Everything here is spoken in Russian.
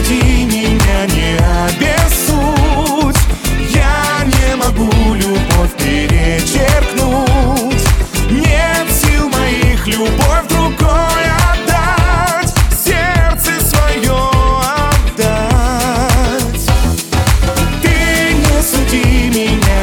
суди меня, не обессудь. Я не могу любовь перечеркнуть. Нет сил моих любовь другой отдать, сердце свое отдать. Ты не суди меня,